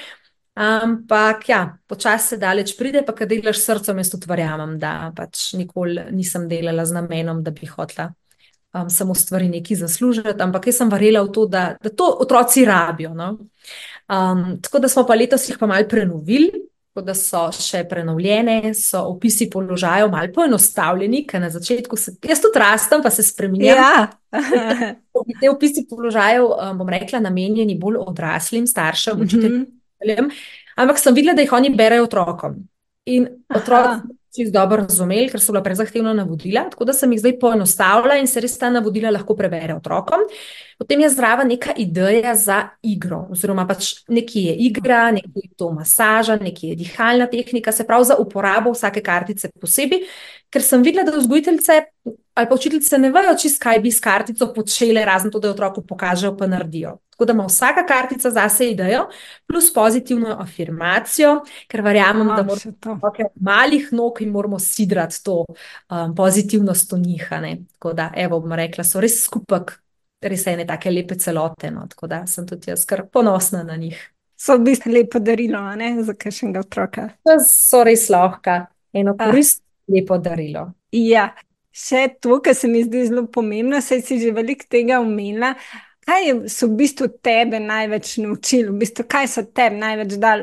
ampak ja, počasi se daleč pride, pa kad delaš srcem, jaz tudi verjamem, da pač nikoli nisem delala z namenom, da bi hotela um, samo stvari nekaj zaslužiti, ampak jaz sem verjela v to, da, da to otroci rabijo. No? Um, tako da smo pa letos jih pa malo prenovili, da so še prenovljene, so opisi položajev malo poenostavljeni, ker na začetku se, jaz tudi rastem, pa se spreminjam. Ja. Te opisi položajev, bom rekla, namenjeni bolj odraslim, staršem, učiteljem, ampak sem videla, da jih oni berejo otrokom. In otroci so dobro razumeli, ker so bila prezahtevna navodila, tako da sem jih zdaj poenostavila in se res ta navodila lahko prebere otrokom. Potem je zraven neka ideja za igro, oziroma pač nekje je igra, nekje je to masaža, nekje je dihalna tehnika, se pravi za uporabo vsake kartice posebej, ker sem videla, da vzgojiteljice ali pa učiteljice ne vejo čist, kaj bi s kartico počele, razen to, da jo otroku pokažejo pa naredijo. Tako da ima vsaka kartica zase idejo, plus pozitivno afirmacijo, ker verjamem, da moramo malih nog in moramo sidrati to um, pozitivnost v njih. Tako da, evo, bom rekla, so res skupek, res ene take lepe celote, no? Tako da sem tudi jaz kar ponosna na njih. So v bistvu lepo darilo, ne, za kakšnega otroka. So res lahka, eno korist lepo darilo. Ja, še to, kar se mi zdi zelo pomembno, saj si že veliko tega omenila, kaj so v bistvu tebe največ naučili, v bistvu kaj so tebe največ dali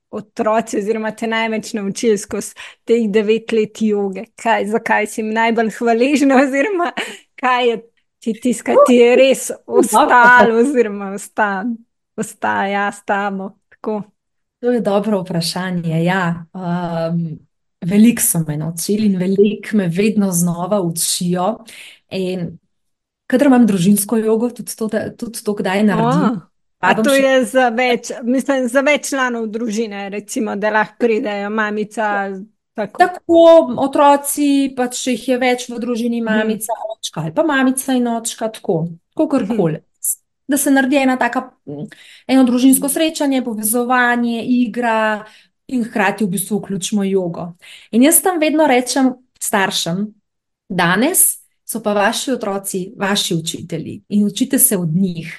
otroci oziroma te največ naučili skozi teh devet let joge? Kaj, zakaj si jim najbolj hvaležna oziroma kaj je ti tisto, kar ti je res ostalo oziroma osta, ostaja s tabo? Tako. To je dobro vprašanje. Ja. Um, veliko so me naučili in veliko me vedno znova učijo. In kadar imam družinsko jogo, tudi to, da, tudi to kdaj naredim. Oh, a Vabim to še je za več, mislim, za več članov družine, recimo, da lahko pridejo mamica, tako. tako otroci, pač če jih je več v družini, Mhm, mamica, očka ali pa mamica in očka, tako, mhm, kakorkoli. Da se naredi ena taka, mm, eno družinsko srečanje, povezovanje, igra in hkrati v bistvu vključimo jogo. In jaz tam vedno rečem staršem, danes so pa vaši otroci vaši učitelji in učite se od njih.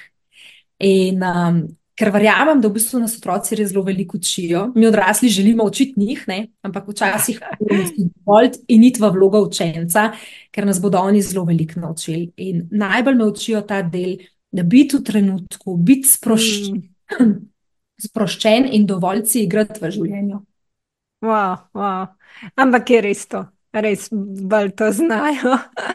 In um, ker verjamem, da v bistvu nas otroci res zelo veliko učijo, mi odrasli želimo učiti njih, ne? Ampak včasih moramo si dovoliti in iti v vlogo učenca, ker nas bodo oni zelo veliko naučili. In najbolj me učijo ta del, da biti v trenutku, biti sproščen, mm, sproščen in dovolj si igrati v življenju. wow, wow. Ampak je res to, res bolj to znajo.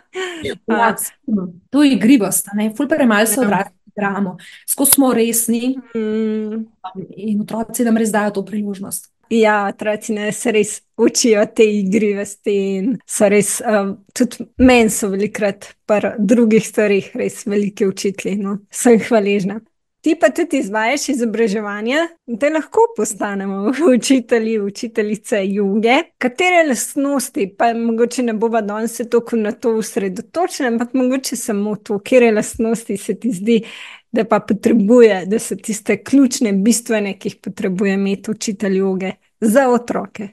Ja, A, sigurno. To je igrivost, a ne, ful premalo se ja. odrasli igramo, skozi smo resni, Mm, um, in otroci nam res dajo to priložnost. ja, otroci nas res učijo te igrivosti in so res, um, tudi meni so velikrat pri drugih stvarih res veliki učitelji, no, sem hvaležna. Ti pa tudi izvajaš izobraževanja, da lahko postanemo učitelji, učiteljice joge. Katere lastnosti, pa mogoče ne bova danes se toliko na to osredotočila, ampak mogoče samo to, katere lastnosti se ti zdi, da pa potrebuje, da so tiste ključne, bistvene, ki jih potrebuje imeti učitelj joge za otroke.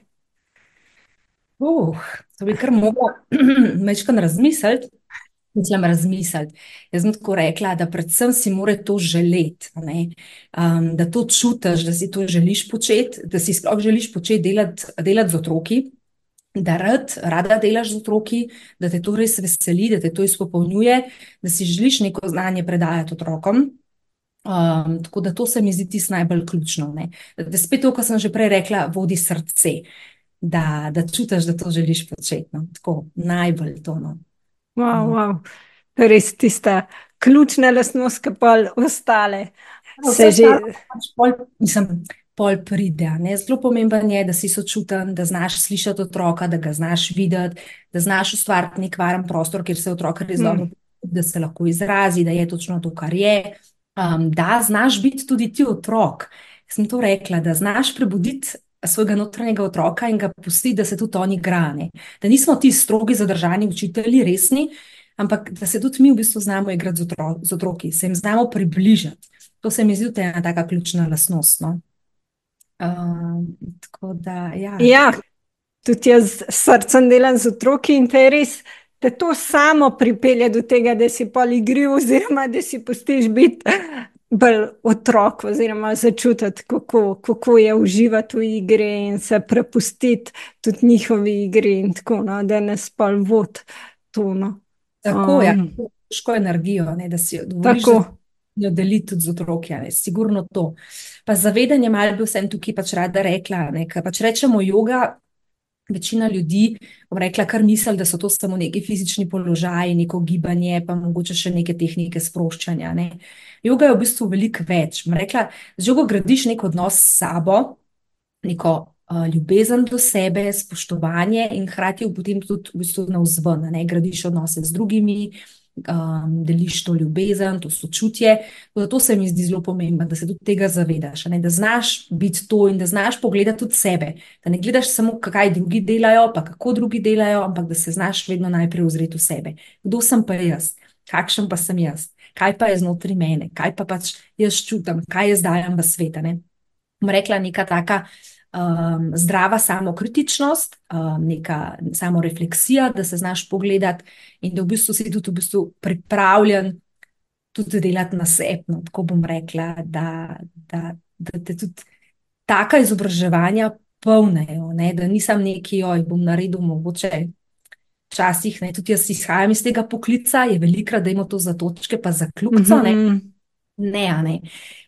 Uh, to bi kar mogla mečkano razmisliti. Mislim, razmisliti. Jaz sem tako rekla, da predvsem si mora to želeti, a ne? Um, da to čutiš, da si to želiš početi, da si sploh želiš početi delati, delati z otroki, da rad, rada delaš z otroki, da te to res veseli, da te to izpopolnjuje, da si želiš neko znanje predajati otrokom. Um, tako da to se mi zdi tisto najbolj ključno, ne? Da, da spet to, kar sem že prej rekla, vodi srce, da, da čutiš, da to želiš početi, no? Tako, najbolj to, no. Wow, Um, wow. To je res tista ključna lastnost, ki pa ostale Ja, se vse že. ostalo pač pol, mislim, pol pride, a ne. Zelo pomemben je, da si sočuten, da znaš slišati otroka, da ga znaš videti, da znaš ustvariti nek varen prostor, kjer se otrok res Hm. dobro počuti, da se lahko izrazi, da je točno to, kar je. Um, da znaš biti tudi ti otrok. Sem to rekla, da znaš prebuditi svojega notranjega otroka in ga pustiti, da se tudi on igra, ne. Da nismo ti strogi, zadržani učitelji, resni, ampak da se tudi mi v bistvu znamo igrati z, otro z otroki, se jim znamo približati. To se mi zdi, da je ena taka ključna lastnost, no. Um, tako da, ja. Ja, tudi jaz s srcem delam z otroki in te je res, te to samo pripelje do tega, da si pol igriv oziroma da si pustiš biti bolj otrok oziroma začutiti, kako, kako je uživati v igri in se prepustiti tudi njihovi igri in tako, no, da nas pol vod to, no. Tako, ja, Um, težko energijo, ne, da si jo dovoliš, da tako. jo deliti tudi z otroki, a ne, sigurno to. Pa zavedanje malo bi vsem tukaj pač rada rekla, ne, ker pač rečemo joga, večina ljudi, bom rekla, kar misli, da so to samo neki fizični položaji, neko gibanje, pa mogoče še neke tehnike sproščanja, ne. Joga je v bistvu veliko več. Bom rekla, z jogo gradiš nek odnos s sabo, neko uh, ljubezen do sebe, spoštovanje in hkrati potem tudi v bistvu navzven, a ne, gradiš odnose z drugimi, um, deliš to ljubezen, to sočutje. To se mi zdi zelo pomembno, da se tudi tega zavedaš, a ne, da znaš biti to in da znaš pogledati tudi sebe, da ne gledaš samo, kaj drugi delajo, pa kako drugi delajo, ampak da se znaš vedno najprej ozreti v sebe. Kdo sem pa jaz? Kakšen pa sem jaz? Kaj pa je znotraj mene? Kaj pa pač jaz čutim? Kaj jaz dajem v svet, a ne? Bom rekla, neka taka um, zdrava samokritičnost, um, neka samorefleksija, da se znaš pogledati in da v bistvu si tudi v bistvu pripravljen tudi delati na sebi, no, tako bom rekla, da, da, da te tudi taka izobraževanja polnejo, ne, da nisem neki, oj, bom naredil mogoče včasih, ne, tudi jaz izhajam iz tega poklica, je velikrat, da imamo to za točke pa za kljubco, ne, Mhm. ne, a ne.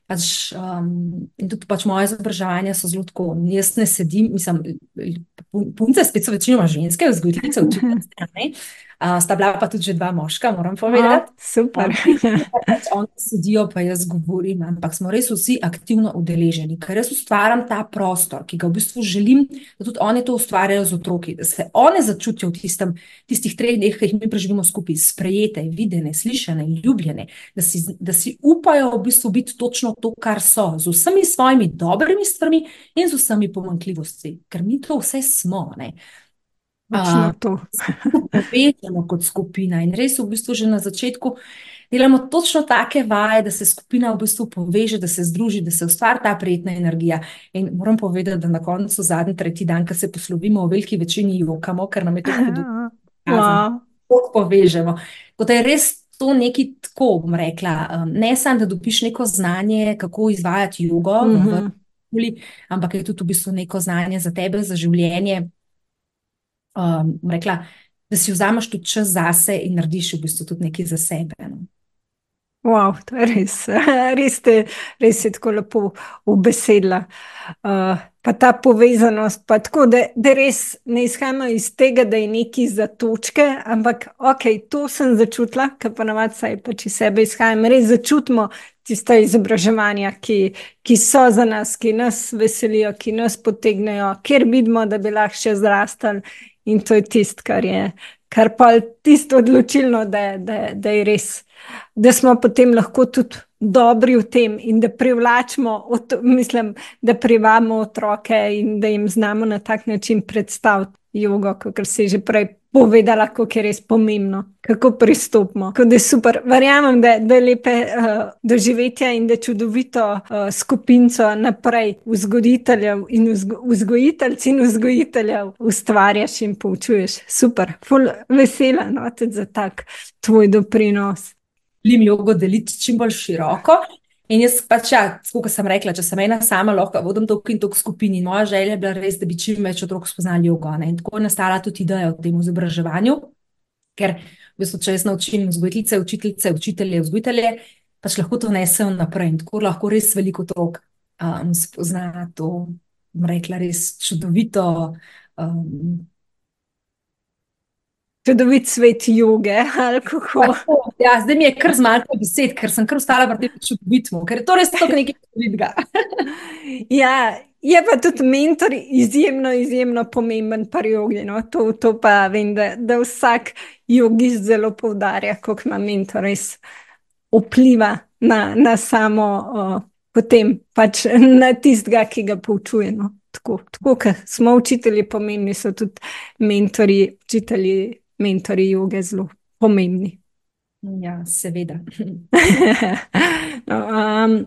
Pač, um, in tudi pač moje izobraževanja so zelo tako. Jaz ne sedim, mislim, pun- punce, spet so večinoma ženske, vzgojiteljice, učiteljice, ne. Uh, sta bila pa tudi že dva moška, moram O, povedati. super. Um, večinoma pač oni sedijo, pa jaz govorim, ampak smo res vsi aktivno udeleženi, ker jaz ustvarjam ta prostor, ki ga v bistvu želim, da tudi oni to ustvarjajo z otroki, da se one začutijo v tistem, tistih treh dneh, ki jih mi preživimo skupaj, sprejete, videne, slišane, ljubljene, da si, da si upajo v bistvu biti točno to, kar so, z vsemi svojimi dobrimi stvarmi in z vsemi pomanjkljivostmi, ker mi to vse smo, ne. Točno to. Povečamo kot skupina in res v bistvu že na začetku delamo točno take vaje, da se skupina v bistvu poveže, da se združi, da se ustvari ta prijetna energija. In moram povedati, da na koncu zadnji, tretji dan, ko se poslovimo, v veliki večini jokamo, ker nam je to hudo kazen, Wow. kako povežemo. Tako da je res to nekaj tako, bom rekla, um, ne samo, da dobiš neko znanje, kako izvajati jogo v Mhm. vrtuli, ampak je tudi v bistvu neko znanje za tebe, za življenje. Um, bom rekla, da si vzameš tudi čas zase in narediš v bistvu tudi nekaj za sebe, no. Wow, to je res, res te, res je tako lepo ubesedila. Uh, pa ta povezanost, pa tako, da, da res ne izhajamo iz tega, da je nekaj za točke, ampak ok, to sem začutila, ker pa navad saj pač iz sebe izhajam, res začutimo tiste izobraževanja, ki, ki so za nas, ki nas veselijo, ki nas potegnejo, kjer vidimo, da bi lahko še zrastali, in to je tisto, kar je, kar pa tisto odločilno, da, da, da je res, da smo potem lahko tudi dobri v tem in da privlačimo, ot- mislim, da privabimo otroke in da jim znamo na tak način predstaviti jogo, kakor si že prej povedala, kako je res pomembno, kako pristopimo. Tako da je super. Verjamem, da, da je lepe uh, doživetja in da čudovito uh, skupinco naprej vzgojiteljev in vzgo, vzgojiteljc in vzgojiteljev ustvarjaš in poučuješ. Super, ful vesela, no, tudi za tak tvoj doprinos. Želim jogo deliti čim bolj široko. In jaz pač, ja, tako kot sem rekla, če sem ena sama, lahko vodim toliko in toliko skupin. In moja želja je bila res, da bi čim več otrok spoznali jogo, ne. In tako je nastala tudi ideja o tem izobraževanju, ker v bistvu, če jaz naučim vzgojiteljice, učiteljice, učitelje, vzgojitelje, pač lahko to nesejo naprej. In tako lahko res veliko otrok um, spozna to, bom rekla, res čudovito. Um, Čudovit svet joge, ali kako. tako, ja, zdaj mi je kar zmanjkalo besed, ker sem kar ostala v tem čudovitmu, ker je to res tako nekaj čudovitega. Ja, je pa tudi mentor izjemno, izjemno pomemben pri jogi. No? To, to pa vem, da, da vsak jogist zelo poudarja, koliko ima mentor res vpliva na, na samo, uh, potem pač na tistega, ki ga poučuje. No? Tako, tako kot smo učitelji pomembni, so tudi mentori, učitelji, mentori joge zelo pomembni. Ja, seveda. No, um,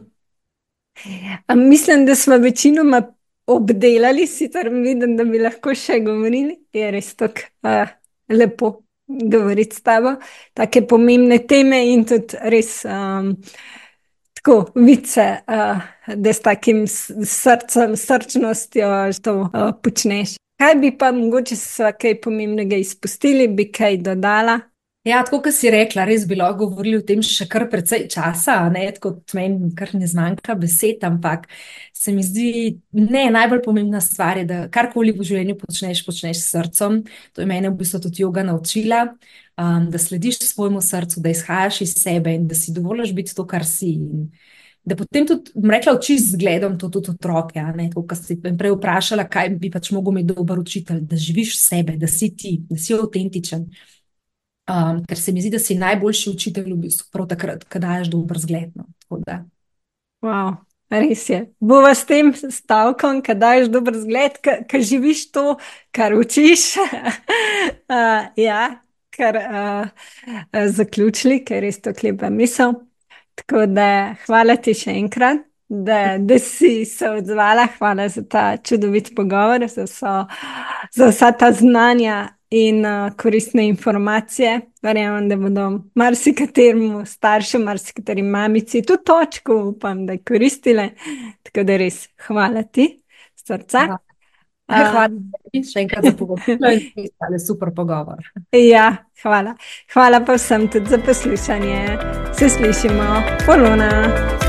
a mislim, da smo večinoma obdelali, sicer vidim, da bi lahko še govorili. Je res tako uh, lepo govoriti s tabo, take pomembne teme in tudi res um, tako vice, uh, da s takim s- srcem, srčnostjo to uh, počneš. Kaj bi pa mogoče se kaj pomembnega izpustili, bi kaj dodala? Ja, tako kot si rekla, res bi lahko govorili o tem še kar precej časa, ne, tako meni kar ne zmanjka besed, ampak se mi zdi, ne, najbolj pomembna stvar je, da karkoli v življenju počneš, počneš s srcem. To je mene v bistvu tudi joga naučila, um, da slediš svojemu srcu, da izhajaš iz sebe in da si dovoliš biti to, kar si. In da potem tudi, bom rekla, učiš z zgledom to tudi otroke, a ne, tako, kar si prej vprašala, kaj bi pač mogel imeti dober učitelj, da živiš sebe, da si ti, da si avtentičen. Um, ker se mi zdi, da si najboljši učitelj v bistvu prav takrat, ko daješ dober zgled, no. Tako da, Wow, res je. Bova s tem stavkom, ko daješ dober zgled, ko živiš to, kar učiš. uh, ja, kar uh, uh, zaključili, ker je res to lepa misel. Tako da hvala ti še enkrat, da, da si se odzvala. Hvala za ta čudovit pogovor, za, vso, za vsa ta znanja in uh, koristne informacije. Verjamem, da bodo marsikateremu staršu, marsikateri mamici, tudi točko upam, da koristile. Tako da res hvala ti, srca. hvala. Uh, Hvala tebi še enkrat za povabilo in za super pogovor. ja, hvala. Hvala pa vsem tudi za poslušanje. Se slišimo. Polona.